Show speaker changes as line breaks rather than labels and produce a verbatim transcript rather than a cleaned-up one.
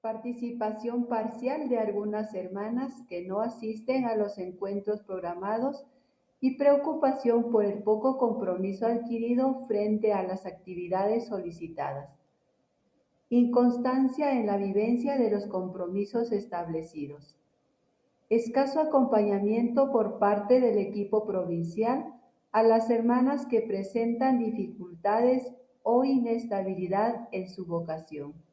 participación parcial de algunas hermanas que no asisten a los encuentros programados y preocupación por el poco compromiso adquirido frente a las actividades solicitadas. Inconstancia en la vivencia de los compromisos establecidos. Escaso acompañamiento por parte del equipo provincial a las hermanas que presentan dificultades o inestabilidad en su vocación.